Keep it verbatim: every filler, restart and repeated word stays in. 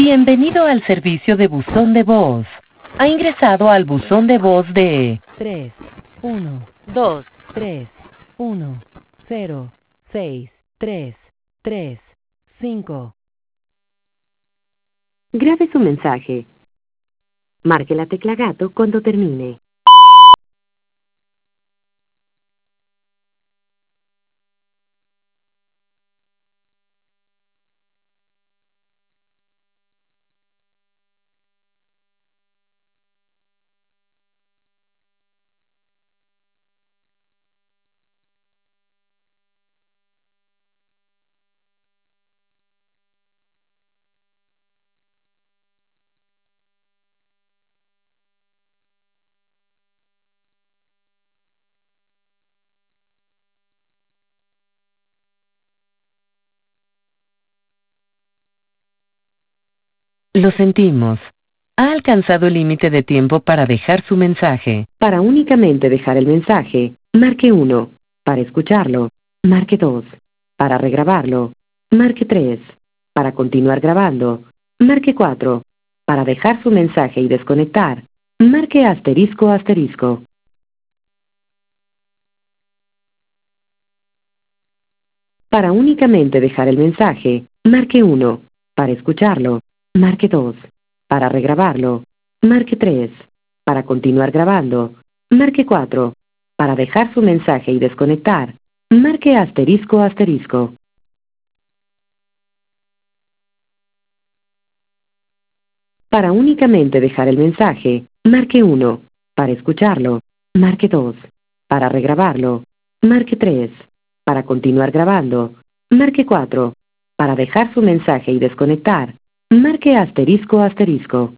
Bienvenido al servicio de buzón de voz. Ha ingresado al buzón de voz de tres uno dos tres uno cero seis tres tres cinco. Grabe su mensaje. Marque la tecla gato cuando termine. Lo sentimos. Ha alcanzado el límite de tiempo para dejar su mensaje. Para únicamente dejar el mensaje, marque uno. Para escucharlo, marque dos. Para regrabarlo, marque tres. Para continuar grabando, marque cuatro. Para dejar su mensaje y desconectar, marque asterisco asterisco. Para únicamente dejar el mensaje, marque uno. Para escucharlo, marque dos. Para regrabarlo, marque tres. Para continuar grabando, marque cuatro. Para dejar su mensaje y desconectar, marque asterisco asterisco. Para únicamente dejar el mensaje, marque uno. Para escucharlo, marque dos. Para regrabarlo, marque tres. Para continuar grabando, marque cuatro. Para dejar su mensaje y desconectar, marque asterisco asterisco.